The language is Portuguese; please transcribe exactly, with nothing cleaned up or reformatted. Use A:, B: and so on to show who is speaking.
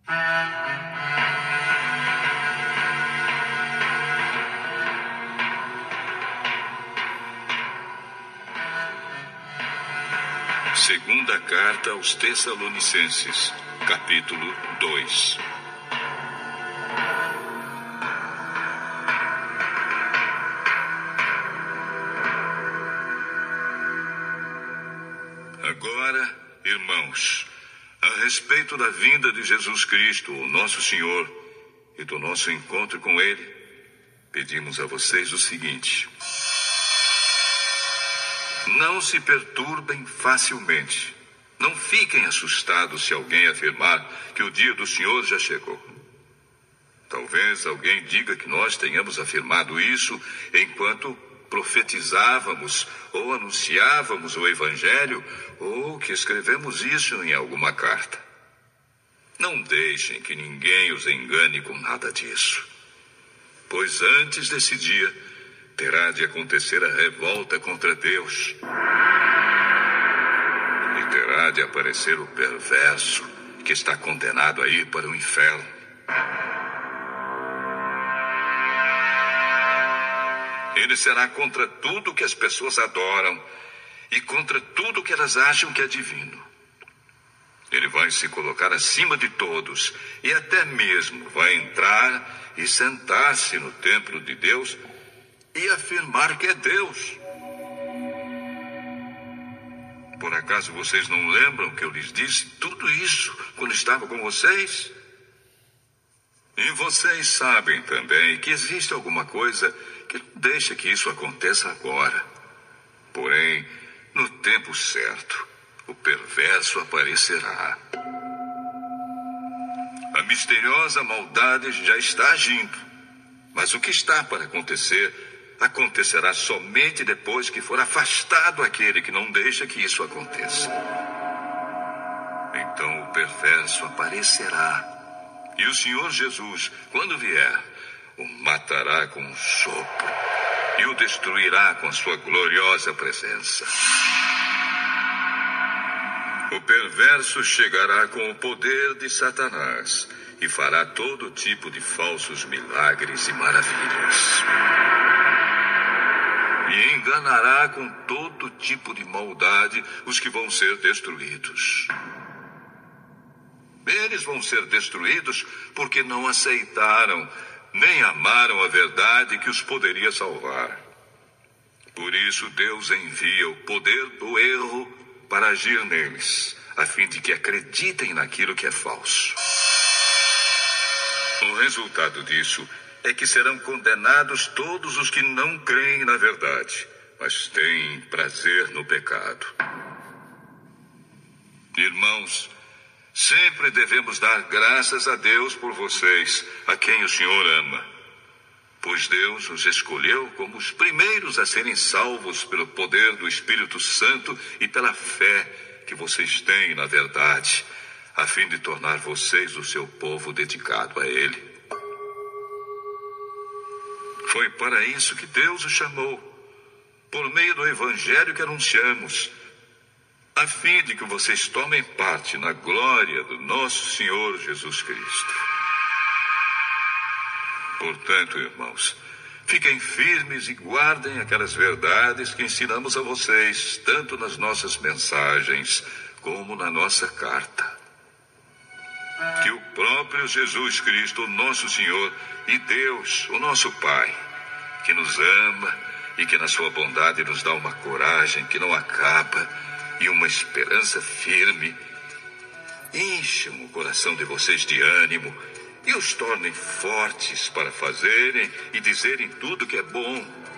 A: Segunda carta aos Tessalonicenses, capítulo dois. Agora, irmãos, a respeito da vinda de Jesus Cristo, o nosso Senhor, e do nosso encontro com Ele, pedimos a vocês o seguinte: não se perturbem facilmente. Não fiquem assustados se alguém afirmar que o dia do Senhor já chegou. Talvez alguém diga que nós tenhamos afirmado isso enquanto profetizávamos ou anunciávamos o Evangelho, ou que escrevemos isso em alguma carta. Não deixem que ninguém os engane com nada disso. Pois antes desse dia, terá de acontecer a revolta contra Deus. E terá de aparecer o perverso, que está condenado a ir para o inferno. Ele será contra tudo que as pessoas adoram e contra tudo que elas acham que é divino. Ele vai se colocar acima de todos e até mesmo vai entrar e sentar-se no templo de Deus e afirmar que é Deus. Por acaso vocês não lembram que eu lhes disse tudo isso quando estava com vocês? E vocês sabem também que existe alguma coisa que não deixa que isso aconteça agora. Porém, no tempo certo, o perverso aparecerá. A misteriosa maldade já está agindo, mas o que está para acontecer acontecerá somente depois que for afastado aquele que não deixa que isso aconteça. Então o perverso aparecerá. E o Senhor Jesus, quando vier, o matará com um sopro e o destruirá com a sua gloriosa presença. O perverso chegará com o poder de Satanás e fará todo tipo de falsos milagres e maravilhas. E enganará com todo tipo de maldade os que vão ser destruídos. Eles vão ser destruídos porque não aceitaram nem amaram a verdade que os poderia salvar. Por isso Deus envia o poder do erro para agir neles, a fim de que acreditem naquilo que é falso. O resultado disso é que serão condenados todos os que não creem na verdade, mas têm prazer no pecado. Irmãos, sempre devemos dar graças a Deus por vocês, a quem o Senhor ama. Pois Deus os escolheu como os primeiros a serem salvos pelo poder do Espírito Santo e pela fé que vocês têm na verdade, a fim de tornar vocês o seu povo dedicado a Ele. Foi para isso que Deus os chamou, por meio do Evangelho que anunciamos, a fim de que vocês tomem parte na glória do nosso Senhor Jesus Cristo. Portanto, irmãos, fiquem firmes e guardem aquelas verdades que ensinamos a vocês, tanto nas nossas mensagens como na nossa carta. Que o próprio Jesus Cristo, nosso Senhor, e Deus, o nosso Pai, que nos ama e que na sua bondade nos dá uma coragem que não acaba e uma esperança firme, encham o coração de vocês de ânimo e os tornem fortes para fazerem e dizerem tudo que é bom,